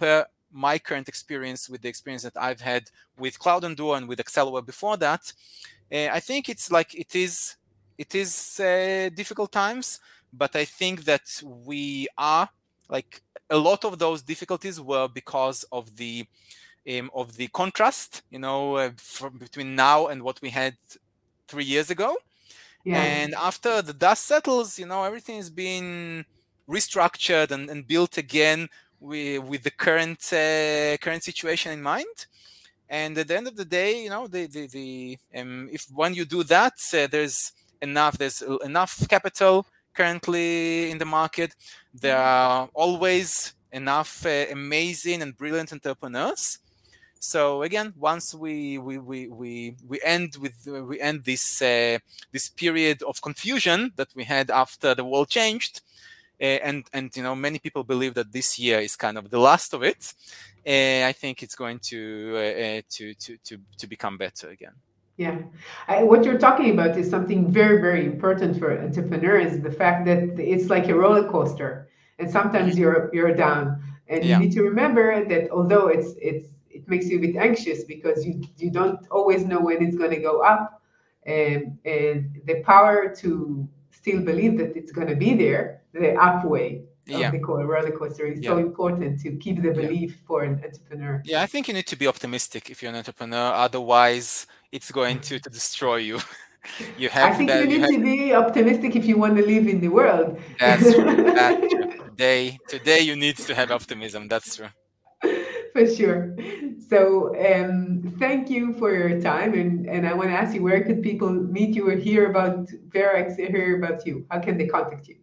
my current experience with the experience that I've had with Cloud and Duo and with AccelerWeb before that, uh, I think it's like it is it is uh, difficult times, but I think that we are like a lot of those difficulties were because of the um, of the contrast, you know, uh, from between now and what we had three years ago. Yeah. And after the dust settles, you know, everything is being restructured and, and built again with, with the current uh, current situation in mind. And at the end of the day, you know, the the, the um, if when you do that, uh, there's enough there's enough capital currently in the market. There are always enough uh, amazing and brilliant entrepreneurs. So again, once we we we we, we end with we end this uh, this period of confusion that we had after the world changed, uh, and and you know many people believe that this year is kind of the last of it. Uh, I think it's going to uh, uh, to to to to become better again. Yeah, I, what you're talking about is something very, very important for entrepreneurs. The fact that it's like a roller coaster, and sometimes Mm-hmm. you're you're down, and Yeah. you need to remember that although it's it's it makes you a bit anxious because you you don't always know when it's going to go up, and and the power to still believe that it's going to be there, the up way of Yeah. the co- roller coaster is so Yeah. important to keep the Yeah. belief for an entrepreneur. Yeah, I think you need to be optimistic if you're an entrepreneur. Otherwise, it's going to, to destroy you. You I have think you that. You need have. to be optimistic if you want to live in the world. That's true. That's true. Today, today you need to have optimism. That's true. For sure. So, um, thank you for your time, and and I want to ask you, where could people meet you or hear about Verax, hear about you? How can they contact you?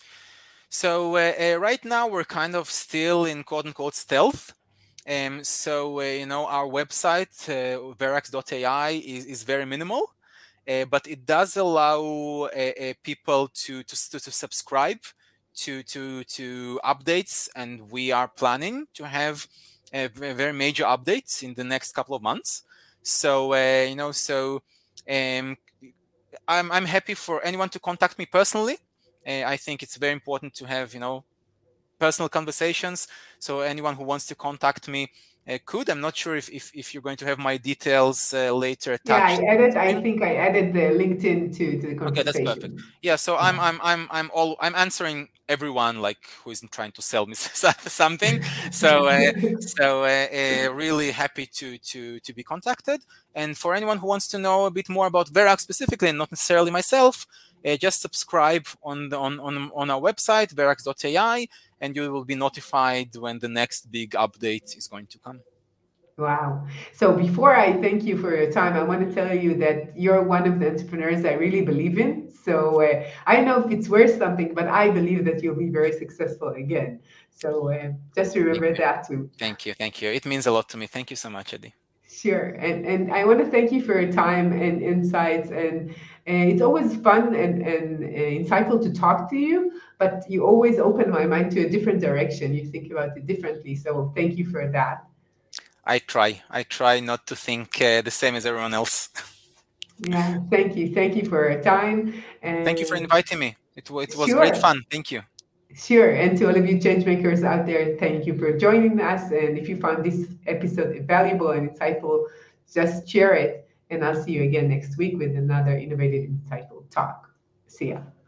So uh, uh, right now we're kind of still in quote unquote stealth. Um, so uh, you know our website uh, verax dot A I is, is very minimal, uh, but it does allow uh, uh, people to, to to subscribe to to to updates, and we are planning to have uh, very major updates in the next couple of months. So uh, you know so um, I'm I'm happy for anyone to contact me personally. Uh, I think it's very important to have you know personal conversations. So anyone who wants to contact me uh, could. I'm not sure if, if, if you're going to have my details uh, later Yeah, I attached. added. I think I added the LinkedIn to to the Okay, that's perfect. conversation. Yeah, so I'm Yeah. I'm I'm I'm all I'm answering everyone like who isn't trying to sell me something. So uh, so uh, uh, really happy to to to be contacted. And for anyone who wants to know a bit more about Verax specifically, and not necessarily myself, uh, just subscribe on the on on on our website verax dot A I, and you will be notified when the next big update is going to come. Wow. So before I thank you for your time, I want to tell you that you're one of the entrepreneurs I really believe in. So uh, I don't know if it's worth something, but I believe that you'll be very successful again. So uh, just Thank remember you. that too. Thank you. Thank you. It means a lot to me. Thank you so much, Eddie. Sure. And and I want to thank you for your time and insights. And uh, it's always fun and, and uh, insightful to talk to you, but you always open my mind to a different direction. You think about it differently. So thank you for that. I try. I try not to think uh, the same as everyone else. Yeah, thank you. Thank you for your time. Thank you for And inviting me. It, it was great sure, fun. Thank you. sure. And to all of you change makers out there, thank you for joining us. And if you found this episode valuable and insightful, just share it. And I'll see you again next week with another innovative, insightful talk. See ya.